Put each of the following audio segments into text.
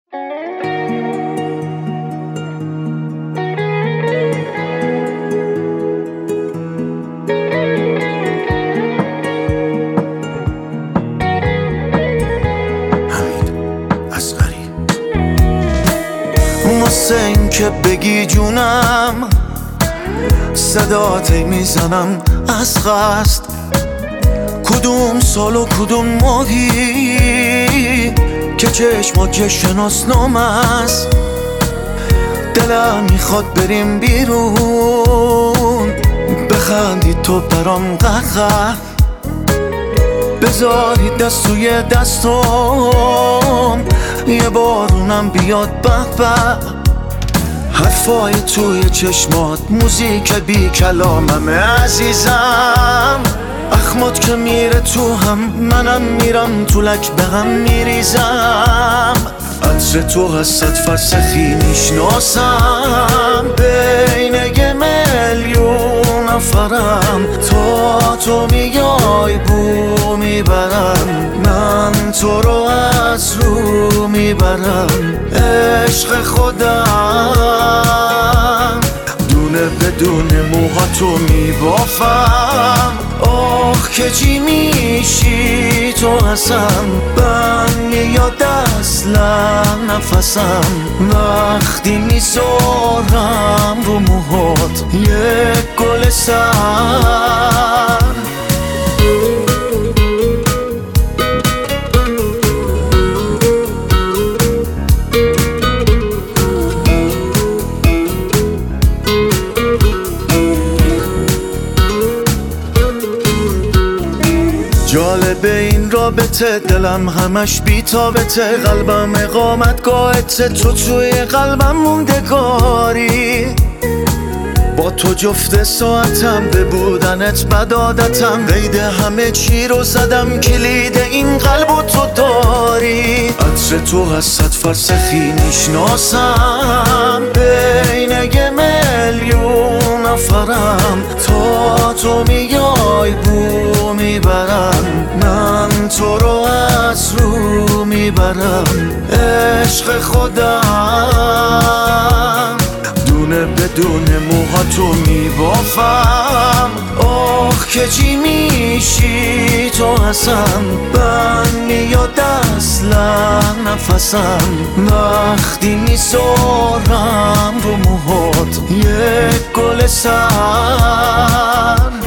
واسه این که بگی جونم صدات میزنم از قصد، کدوم سال و کدوم ماهی که چشمات یه شناسنامه است. دلم میخواد بریم بیرون، بخندی تو برام قهقه، بذاری دست توی دستم، یه بارونم بیاد به به. حرفای توی چشمات موزیک بی کلاممه عزیزم، اخمات که میره تو هم منم میرم تو لک به هم میریزم. عطر تو از 100 فرسخی میشناسم، بین یه میلیون نفرم، تا تو میای بو میبرم، من تو رو از رو میبرم. عشق خودم دونه بدون موهاتو میبافم، آخ که چی میشی تو هستم، من میاد اصلا نفسم وقتی میذارم رو موهات یک گل سر. جالبه این رابطه، دلم همش بی‌تابته، قلبم اقامتگاهته، تو توی قلبم موندگاری. با تو جفت ساعتم، به بودنت بد عادتم، قید همه چی رو زدم، کلید این قلب و تو داری. عطر تو از 100 فرسخی میشناسم، بین یه میلیون نفرم، تا تو میای بو میبرم، من تو رو از رو میبرم. عشق خودم دونه بدون موهاتو میبافم، آخ که چی میشی تو هستم، من میاد اصلا نفسم وقتی میذارم رو موهات یک گل سر.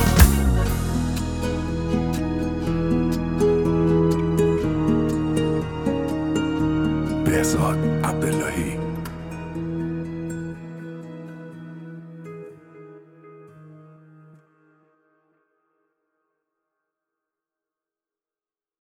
بهزاد عبداللهی